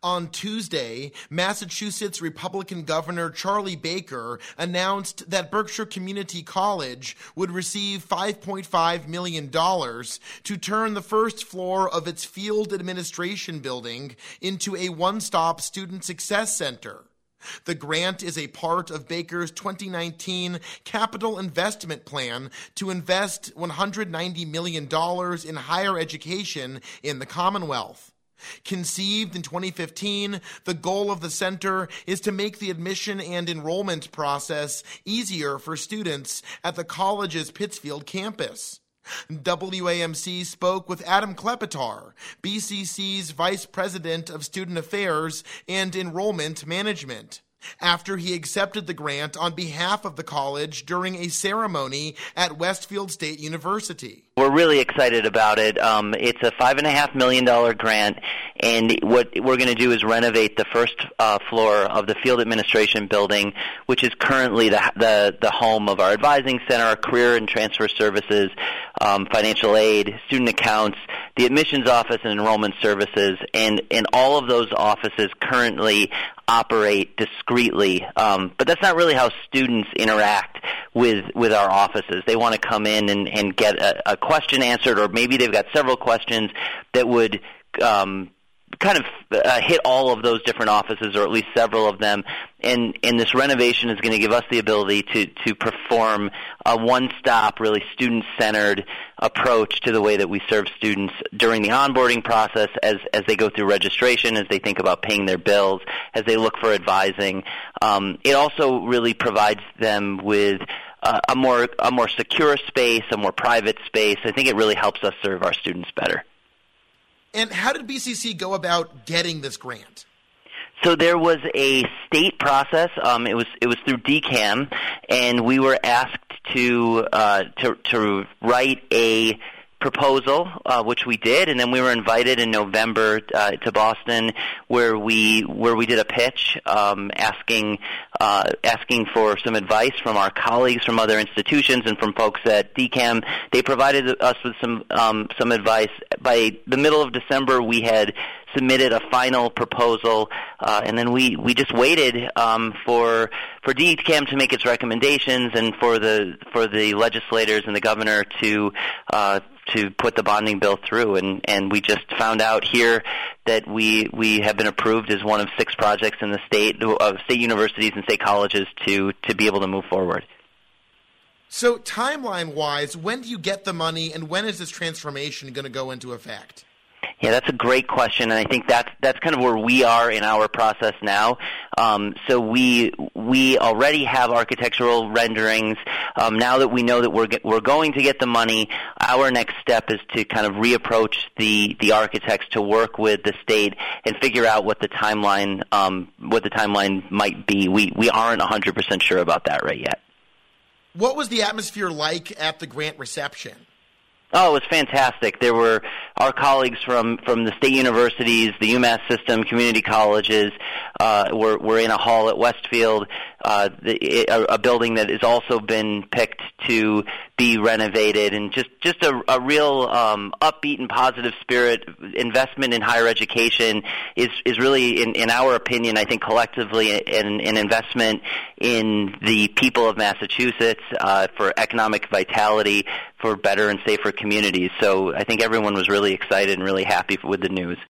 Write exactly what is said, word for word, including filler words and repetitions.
On Tuesday, Massachusetts Republican Governor Charlie Baker announced that Berkshire Community College would receive five point five million dollars to turn the first floor of its field administration building into a one-stop student success center. The grant is a part of Baker's twenty nineteen capital investment plan to invest one hundred ninety million dollars in higher education in the Commonwealth. Conceived in twenty fifteen, the goal of the center is to make the admission and enrollment process easier for students at the college's Pittsfield campus. W A M C spoke with Adam Klepetar, B C C's Vice President of Student Affairs and Enrollment Management, after he accepted the grant on behalf of the college during a ceremony at Westfield State University. We're really excited about it. Um, it's a five and a half million dollar grant, and what we're going to do is renovate the first uh, floor of the field administration building, which is currently the the, the home of our advising center, our career and transfer services, um, financial aid, student accounts, the admissions office, and enrollment services, and and all of those offices currently operate discreetly. Um, but that's not really how students interact with with our offices. They want to come in and, and get a, a question answered, or maybe they've got several questions that would um, kind of uh, hit all of those different offices, or at least several of them. And, and this renovation is going to give us the ability to, to perform a one-stop, really student-centered approach to the way that we serve students during the onboarding process, as, as they go through registration, as they think about paying their bills, as they look for advising. Um, it also really provides them with uh, a more a more secure space, a more private space. I think it really helps us serve our students better. And how did B C C go about getting this grant? So there was a state process. Um, it was it was through D CAM, and we were asked to uh, to to write a proposal, uh, which we did, and then we were invited in November uh, to Boston, where we where we did a pitch, um, asking uh, asking for some advice from our colleagues from other institutions and from folks at D CAM. They provided us with some um, some advice. By the middle of December, we had submitted a final proposal, uh, and then we, we just waited um, for for D CAM to make its recommendations, and for the for the legislators and the governor to uh, to put the bonding bill through. And, and we just found out here that we we have been approved as one of six projects in the state of state universities and state colleges to to be able to move forward. So timeline-wise, when do you get the money, and when is this transformation going to go into effect? Yeah, that's a great question, and I think that's that's kind of where we are in our process now. Um, so we we already have architectural renderings. Um, now that we know that we're we're going to get the money, our next step is to kind of reapproach the the architects to work with the state and figure out what the timeline um, what the timeline might be. We we aren't one hundred percent sure about that right yet. What was the atmosphere like at the grant reception? Oh, it was fantastic. There were our colleagues from, from the state universities, the UMass system, community colleges, uh, were, were in a hall at Westfield, uh, the, a, a building that has also been picked to be renovated, and just, just a, a real um, upbeat and positive spirit. Investment in higher education is, is really, in, in our opinion, I think collectively, an, an investment in the people of Massachusetts uh, for economic vitality, for better and safer communities. So I think everyone was really excited and really happy with the news.